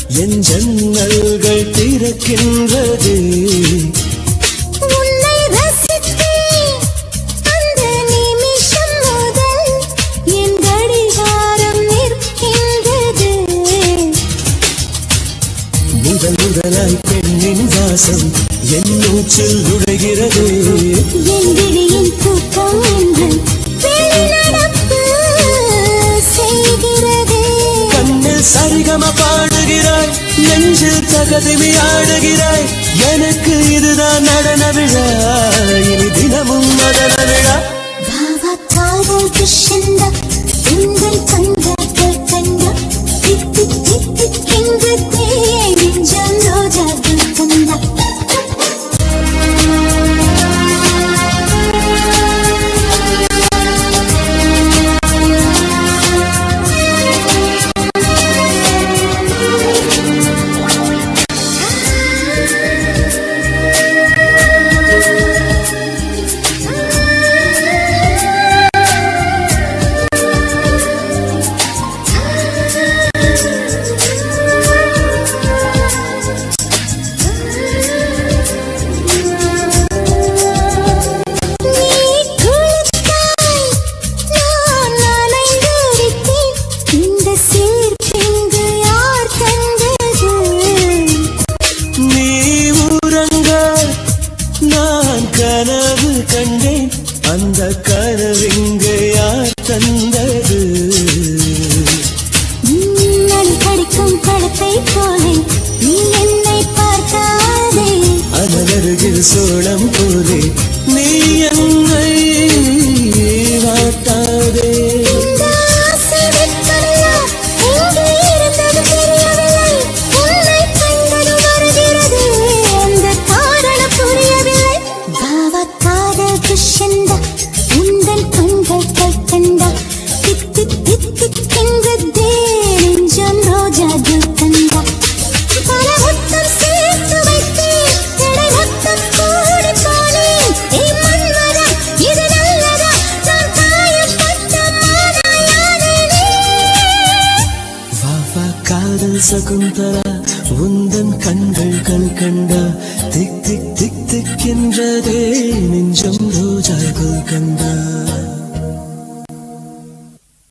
என் ஜன்னல்கள் திறக்கின்றது உன்னை ரசித்தேன் அந்த நிமிஷம் முதல் என் கடிகாரம் நிற்கின்றது முதலாய் பெண்ணின் வாசம் என் மூச்சில் நுழைகிறது என் விழியின் தூக்கம் என்று வெளிநடப்பு செய்கிறது கண்ணில் சரிகம பாடுகிறாய் நெஞ்சில் தகதிமி ஆடுகிறாய் எனக்கு இதுதான் நடன விழா இனி தினமும் நடன விழா பாவா காதல் கிருஷ்ணா உங்கள் கண்கள் கண்டா திக்கு திக்கு என்று நெஞ்சம் ரோஜாக்கள் கண்டா கனவு கண்டேன் அந்த கனவிங்கு யார் தந்தது படிக்கும் படத்தை போலே நீ என்னை பார்த்தாதே அனலருகில் சோளம் போலே நீ என்னை வாட்டாதே உந்தன் கண்கள் கண்டா திக்கு திக்கு என்கிறதே நெஞ்சம் ரோஜாக்கள் கண்டா பல முத்தம் சேர்த்து வைத்தேன் எடை மொத்தம் கூடி போனேன் மன்மதா இது நல்லதா நான் காயப்பட்ட மானாயானே வா வா காதல் சகுந்தலா உந்தன் கண்கள் கண்டா திக் திக் திக் திக் என்றதே நெஞ்சம் ரோஜாக்கள் கண்டா